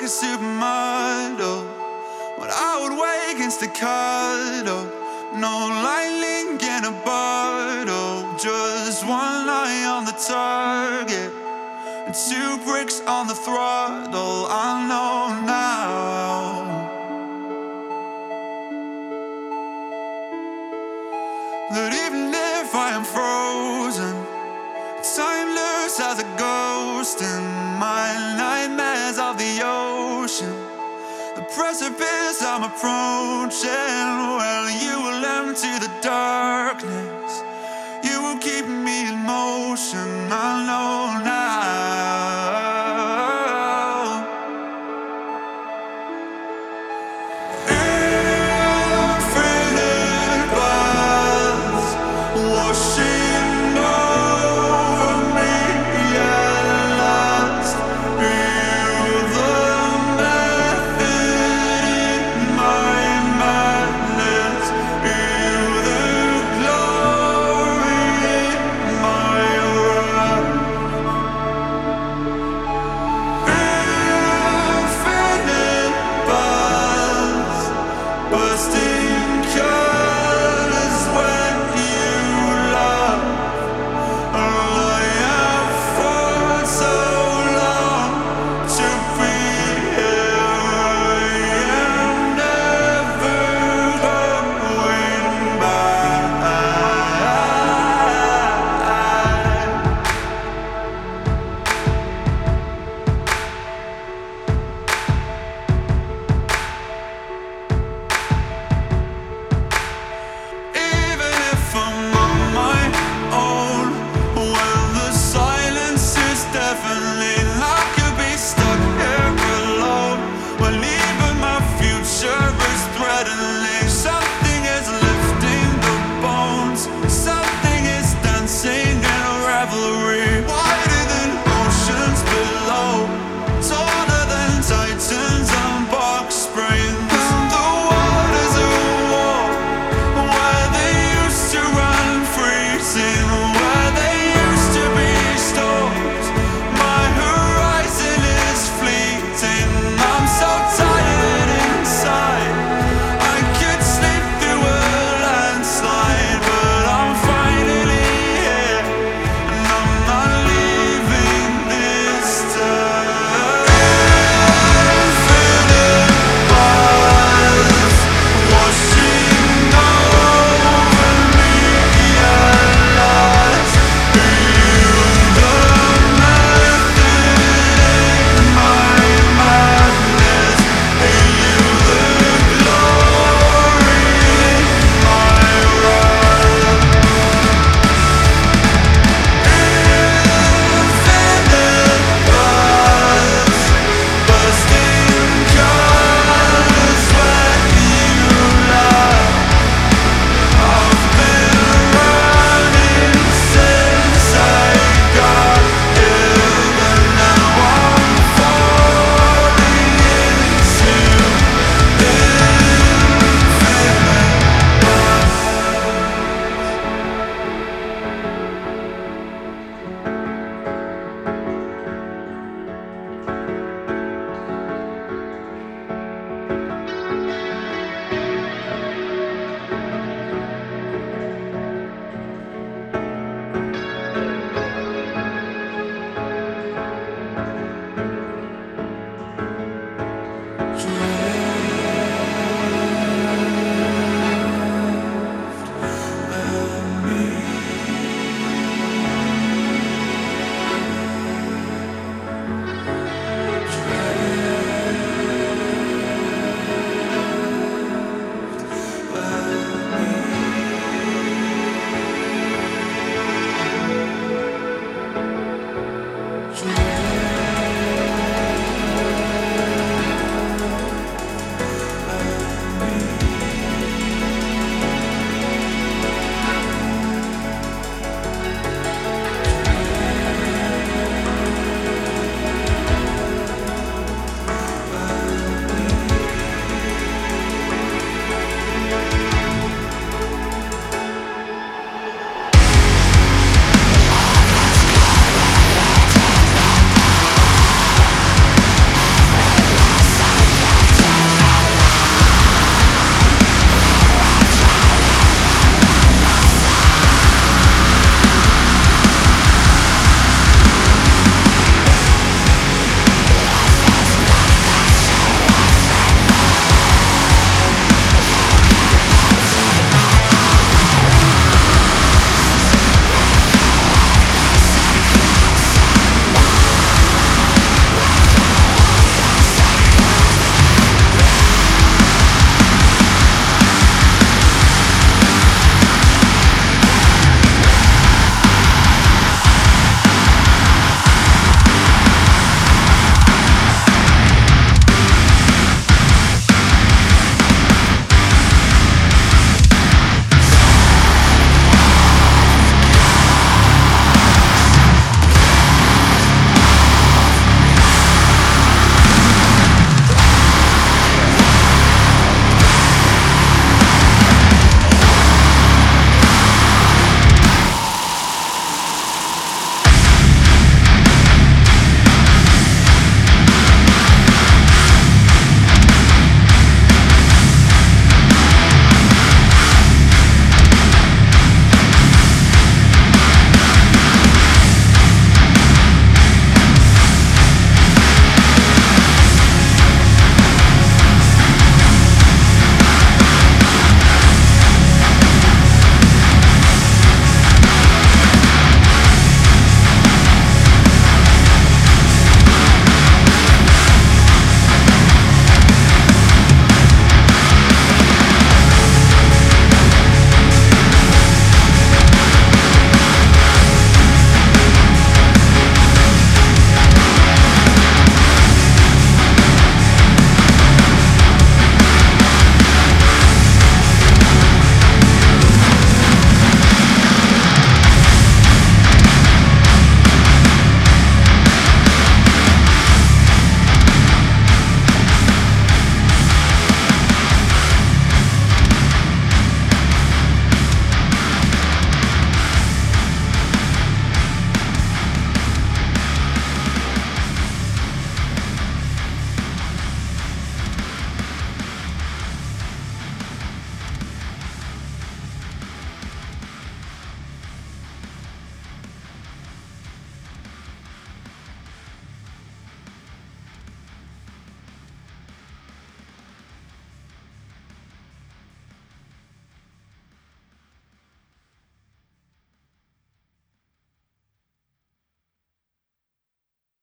a supermodel. When I would wake in staccato, no lightning in a bottle, just one eye on the target and two bricks on the throttle. I know now that even if I am frozen, timeless as a ghost in my nightmares of the ocean, the precipice I'm approaching, well, you will empty the darkness, you will keep me in motion. I know now. Infinite buzz washing over me at last. Feel the method in my madness. Feel the glory in my wrath. Infinite buzz, bursting colors when you laugh. I have fought so long to be here. I am never going back. Even if I'm on my own, well, the silence is deafening. I could be stuck here alone, well, even my future is threatening.